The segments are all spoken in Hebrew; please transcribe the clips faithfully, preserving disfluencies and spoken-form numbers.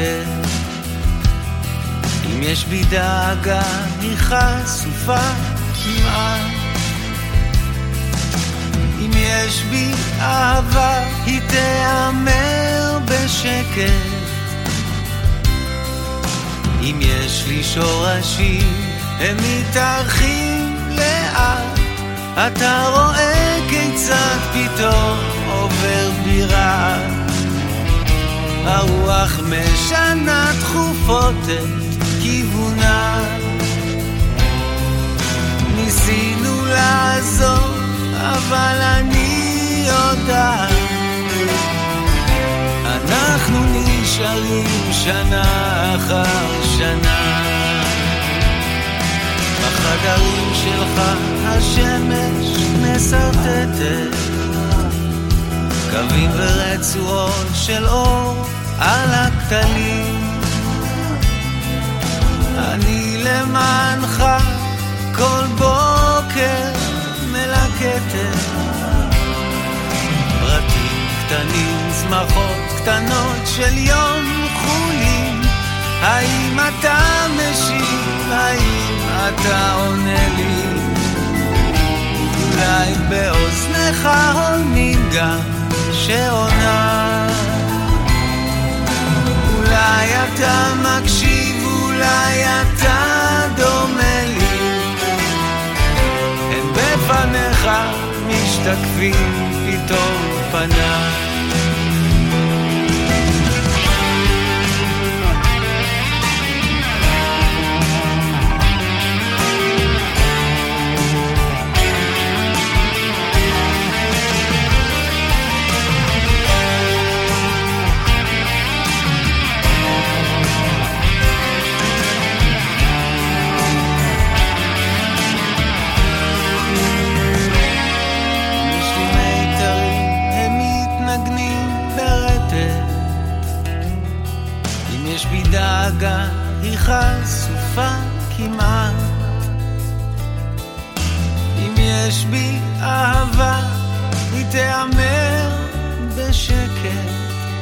ברטט. אם יש בי דאגה היא חשופה כמעט, אם יש בי אהבה היא תאמר בשקט, אם יש לי שורשים הם מתארחים לאט, אתה רואה כיצד פתאום עובר בירה, הרוח משנה תכופות את כיוונה, ניסינו לעזור אבל אני יודעת אנחנו נשארים שנה אחר שנה. בחדרים שלך השמש מסרטטת קווים ורצועות של אור על הכתלים, אני למענך כל בוקר מלקטת פרטים קטנים, צמחות קטנות של יום חולים. האם אתה משיב? האם אתה עונה לי? אולי באוזנך הולמינגה שעונה, אולי אתה מקשיב, אולי אתה דומה לי, הם בפניך משתקפים פתאום פניי. דאגה היא חשופה כמעט, אם יש בי אהבה היא תאמר בשקט,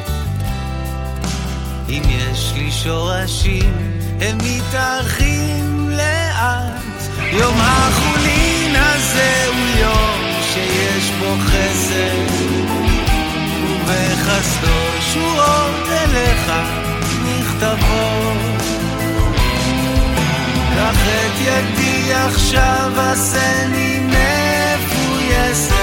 אם יש לי שורשים הם מתארחים לאט, יום החולין הזה הוא יום שיש בו חסד ובחסדו שורות אליך נכתבות, קח את ידי עכשיו עשני מפויסת,